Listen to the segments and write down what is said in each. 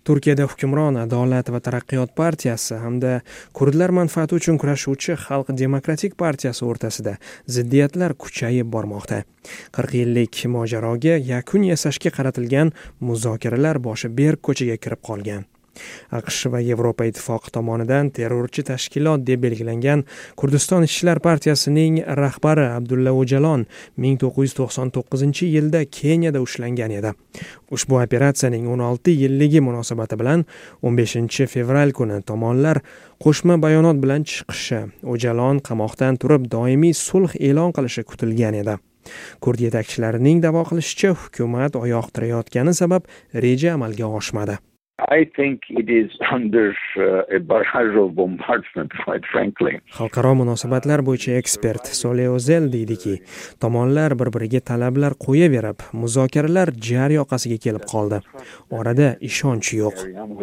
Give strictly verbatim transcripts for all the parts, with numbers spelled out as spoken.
Turkiyada hukmron Adolat va taraqqiyot partiyasi hamda kurdlar manfaati uchun kurashuvchi Xalq demokratik partiyasi o'rtasida ziddiyatlar kuchayib bormoqda. qirq yillik mojaroga yakun yasashga qaratilgan muzokaralar boshi berk ko'chaga kirib qolgan. AQSh va Yevropa Ittifoqi tomonidan terrorchi tashkilot deb belgilangan Kurdiston ishchilar partiyasining rahbari Abdulla O'jalon ming to'qqiz yuz to'qson to'qqizinchi yilda Keniyada ushlangan edi. Ushbu operatsiyaning o'n olti yilligi munosabati bilan o'n beshinchi fevral kuni tomonlar qo'shma bayonot bilan chiqishi, O'jalon qamoqdan turib doimiy sulh e'lon qilishi kutilgan edi. Kurd yetakchilarining da'vo qilishicha, hukumat oyoq tirayotgani sabab reja amalga oshmadi. I think it is under uh, a barrage of bombardment, quite frankly. Xalqaro munosabatlar bo'yicha ekspert Soleh O'zel deydiki, tomonlar bir-biriga talablar qo'yaverib, muzokaralar jar yoqasiga kelib qoldi. Orada ishonch yo'q.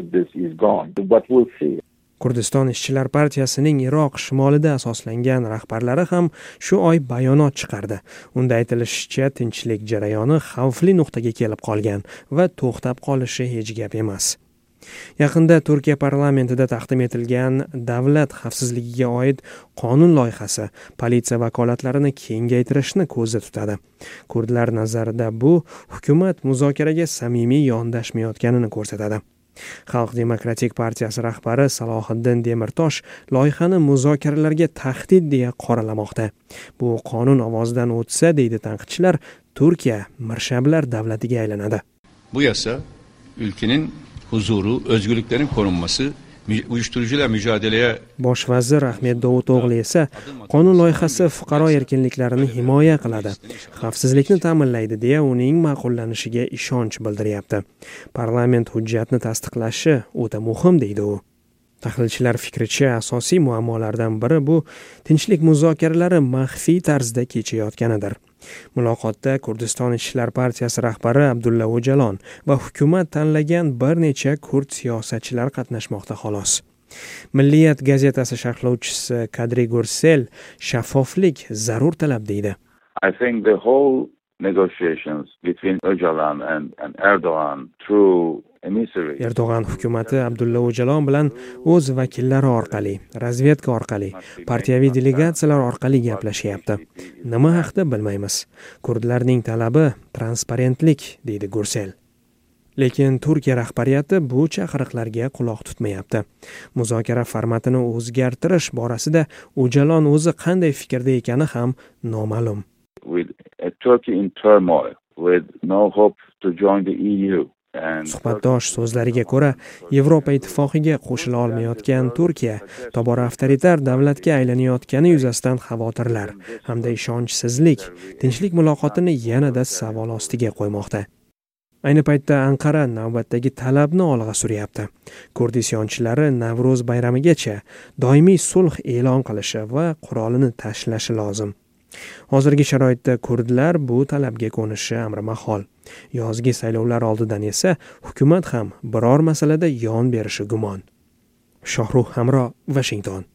Kurdiston ishchilar partiyasining Iroq shimolida asoslangan rahbarlari ham shu oy bayonot chiqardi. Unda aytilishicha, tinchlik jarayoni xavfli nuqtaga kelib qolgan va to'xtab qolishi hech gap emas. Yaqinda Turkiya parlamentida taqdim etilgan davlat xavfsizligiga oid qonun loyihasi politsiya vakolatlarini kengaytirishni ko'zda tutadi. Kurdlar nazarida bu hukumat muzokaraga samimiy yondashmayotganini ko'rsatadi. Xalq demokratik partiyasi rahbari Salohiddin Demirtosh loyihani muzokaralarga tahdid deya qoralamoqda. Bu qonun ovozidan o'tsa, deydi tanqidchilar, Turkiya mirshablar davlatiga aylanadi. Bu yasa ülkenin huzuru, özgürlüklerin korunması, uyuşturucular mücadeleye... Bosh vazir Ahmet Davuto'g'li esa qonun loyihasi fuqaro erkinliklarini himoya qiladi, xavfsizlikni ta'minlaydi deya uning ma'qullanishiga ishonch bildiryapti. Parlament hujjatni tasdiqlashi o'ta muhim, deydi u. Tahlilchilar fikricha, asosiy muammolardan biri bu tinchlik muzokaralari maxfiy tarzda kechayotganidir. Muloqotda Kurdiston ishchilar partiyasi rahbari Abdulla O'jalon va hukumat tanlagan bir necha kurd siyosatchilar qatnashmoqda xolos. Milliyat gazetasi sharhlovchisi Kadri Gursel shaffoflik zarur talab deydi. I think the whole negotiations between Öcalan and, and Erdogan through Erdo'g'an hukumati Abdulla O'jalon bilan o'z vakillari orqali, razvedka orqali, partiyaviy delegatsiyalar orqali gaplashyapti. Nima haqda bilmaymiz. Kurdlarning talabi transparentlik, deydi Gursel. Lekin Turkiya rahbariyati bu chaqiriqlarga quloq tutmayapti. Muzokara formatini o'zgartirish borasida O'jalon o'zi qanday fikrda ekani ham noma'lum. With a Turkey in turmoil, with no hope to join the E U. Suhbatdosh so'zlariga ko'ra, Yevropa ittifoqiga qo'shila olmayotgan Turkiya tobora avtoritar davlatga aylanayotgani yuzasidan xavotirlar hamda ishonchsizlik tinchlik muloqotini yanada savol ostiga qo'ymoqda. Ayni paytda Anqara navbatdagi talabni olg'a suryapti. Kurd isyonchilari Navro'z bayramigacha doimiy sulh e'lon qilishi va qurolini tashlashi lozim. Hozirgi sharoitda kurdlar bu talabga ko'nishi amri mahol. Yozgi saylovlar oldidan esa hukumat ham biror masalada yon berishi gumon. Shohruh Hamro, Washington.